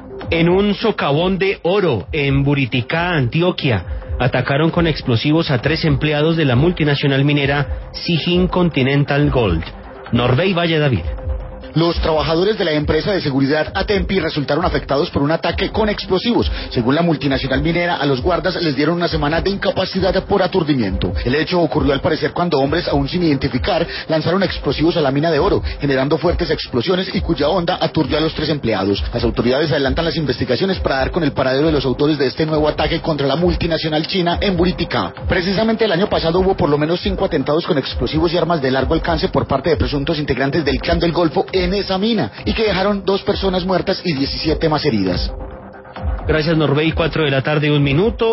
En un socavón de oro en Buriticá, Antioquia, atacaron con explosivos a 3 empleados de la multinacional minera Zijin Continental Gold. Norbey Valle David. Los trabajadores de la empresa de seguridad Atempi resultaron afectados por un ataque con explosivos. Según la multinacional minera, a los guardas les dieron una semana de incapacidad por aturdimiento. El hecho ocurrió al parecer cuando hombres aún sin identificar lanzaron explosivos a la mina de oro, generando fuertes explosiones y cuya onda aturdió a los 3 empleados. Las autoridades adelantan las investigaciones para dar con el paradero de los autores de este nuevo ataque contra la multinacional china en Buriticá. Precisamente el año pasado hubo por lo menos 5 atentados con explosivos y armas de largo alcance por parte de presuntos integrantes del Clan del Golfo en esa mina, y que dejaron 2 personas muertas y 17 más heridas. Gracias, Norbey. 4 de la tarde, 1 minuto.